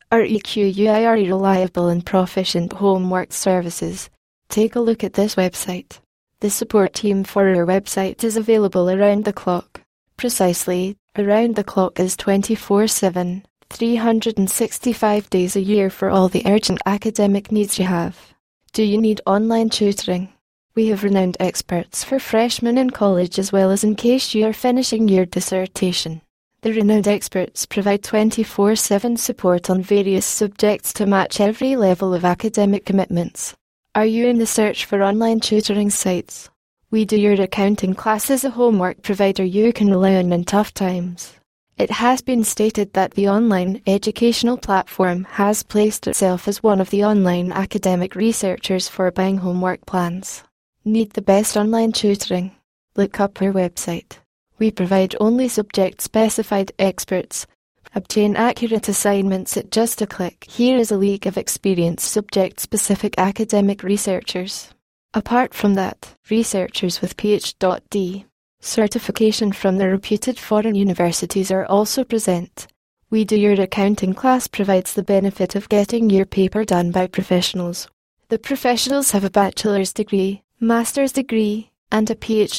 REQUIRE reliable and proficient homework services. Take a look at this website. The support team for our website is available around the clock. Precisely, around the clock is 24/7, 365 days a year for all the urgent academic needs you have. Do you need online tutoring? We have renowned experts for freshmen in college as well as in case you are finishing your dissertation. The renowned experts provide 24/7 support on various subjects to match every level of academic commitments. Are you in the search for online tutoring sites? We Do Your Accounting Class is a homework provider you can rely on in tough times. It has been stated that the online educational platform has placed itself as one of the online academic researchers for buying homework plans. Need the best online tutoring? Look up our website. We provide only subject-specified experts. Obtain accurate assignments at just a click. Here is a league of experienced subject-specific academic researchers. Apart from that, researchers with PhD certification from the reputed foreign universities are also present. We Do Your Accounting Class provides the benefit of getting your paper done by professionals. The professionals have a bachelor's degree, master's degree, and a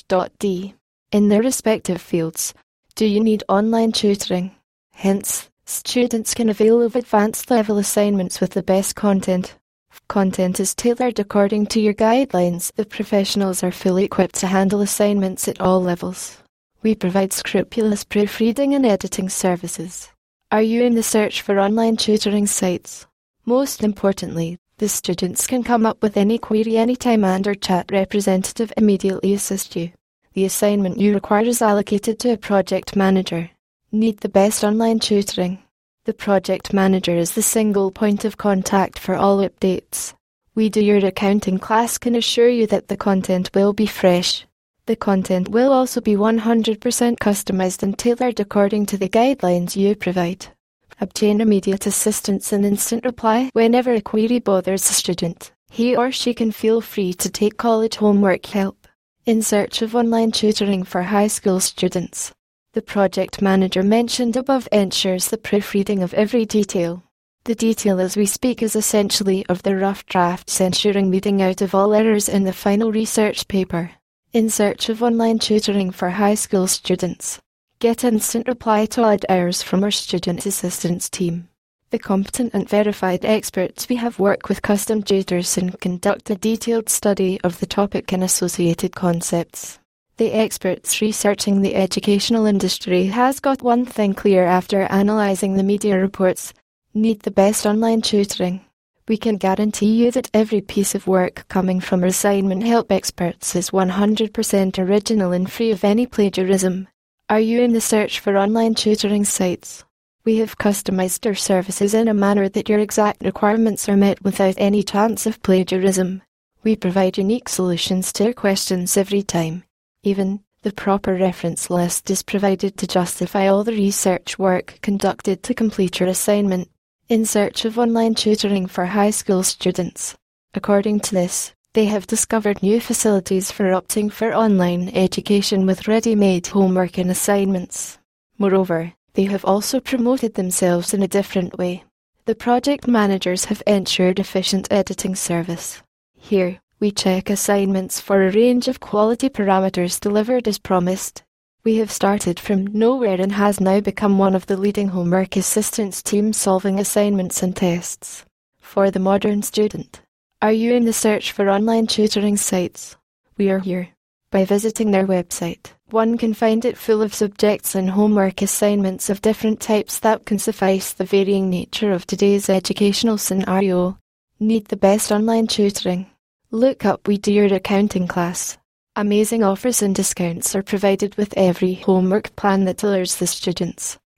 PhD in their respective fields. Do you need online tutoring? Hence, students can avail of advanced level assignments with the best content. Content is tailored according to your guidelines. The professionals are fully equipped to handle assignments at all levels. We provide scrupulous proofreading and editing services. Are you in the search for online tutoring sites? Most importantly, the students can come up with any query anytime and our chat representative immediately assist you. The assignment you require is allocated to a project manager. Need the best online tutoring? The project manager is the single point of contact for all updates. We Do Your Accounting Class can assure you that the content will be fresh. The content will also be 100% customized and tailored according to the guidelines you provide. Obtain immediate assistance and instant reply whenever a query bothers a student. He or she can feel free to take college homework help. In search of online tutoring for high school students. The project manager mentioned above ensures the proofreading of every detail. The detail as we speak is essentially of the rough drafts, ensuring weeding out of all errors in the final research paper. In search of online tutoring for high school students. Get instant reply to odd errors from our student assistance team. The competent and verified experts we have work with custom tutors and conduct a detailed study of the topic and associated concepts. The experts researching the educational industry has got one thing clear after analysing the media reports. Need the best online tutoring? We can guarantee you that every piece of work coming from our assignment help experts is 100% original and free of any plagiarism. Are you in the search for online tutoring sites? We have customised our services in a manner that your exact requirements are met without any chance of plagiarism. We provide unique solutions to your questions every time. Even, the proper reference list is provided to justify all the research work conducted to complete your assignment. In search of online tutoring for high school students. According to this, they have discovered new facilities for opting for online education with ready-made homework and assignments. Moreover, they have also promoted themselves in a different way. The project managers have ensured efficient editing service. Here, we check assignments for a range of quality parameters delivered as promised. We have started from nowhere and has now become one of the leading homework assistance teams solving assignments and tests. For the modern student. Are you in the search for online tutoring sites? We are here. By visiting their website, one can find it full of subjects and homework assignments of different types that can suffice the varying nature of today's educational scenario. Need the best online tutoring? Look up We Do Your Accounting Class. Amazing offers and discounts are provided with every homework plan that tailors the students.